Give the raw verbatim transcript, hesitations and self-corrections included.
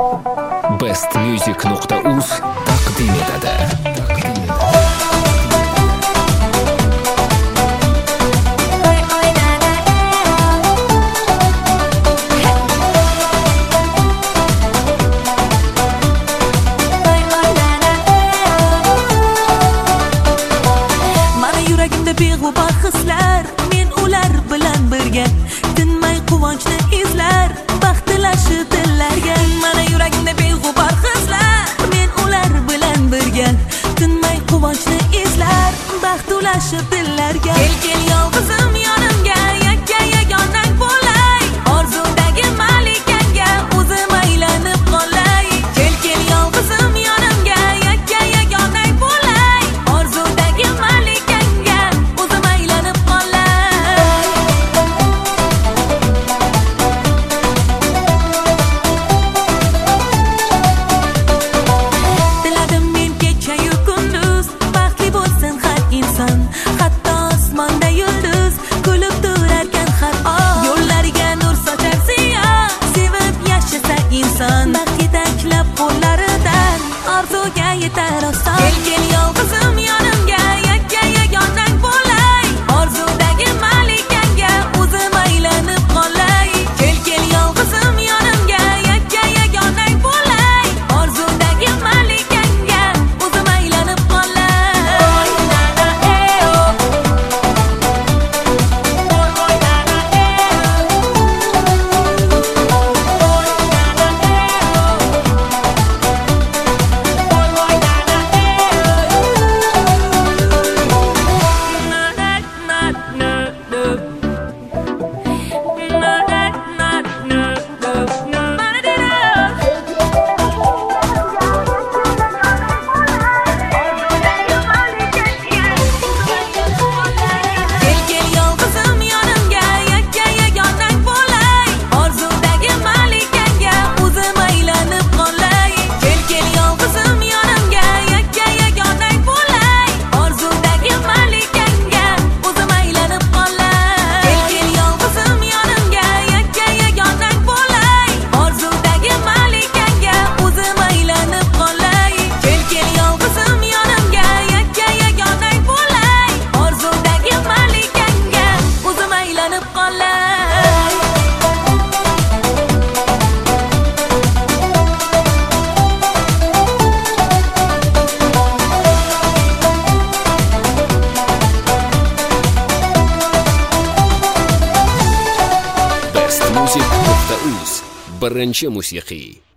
best music nuqta uz taqdim etadi. Beg'ubor hislar, men ular bilan birga tinmay quvonchni izlar, baxtilashi dillarga. Mana yuragimda beg'ubor hislar, men ular bilan birga tinmay quvonchni izlar, baxtilashi dillarga. Kel kel yolg'izim yonimga, yakka yagonang bo'lay, orzudagi malikanga o'zim aylanib qolay. Kel kel yolg'izim yonimga, yakka yagonang bo'lay, orzudagi malikanga hatto osmonda yulduz kulib turarkan har oy. Yo'llariga nur sochar ziyo, sevib yashasa inson, baxt yetaklab qo'llaridan orzuga yetar oson. Kel kel yolg'izim yonimga, yakka yagonang bo'lay, orzudagi malikanga o'zim aylanib qolay. Kel kel yolg'izim yonimga, yakka yagonang bo'lay, orzudagi malikanga o'zim aylanib qolay. best music nuqta uz birinchi musiqiy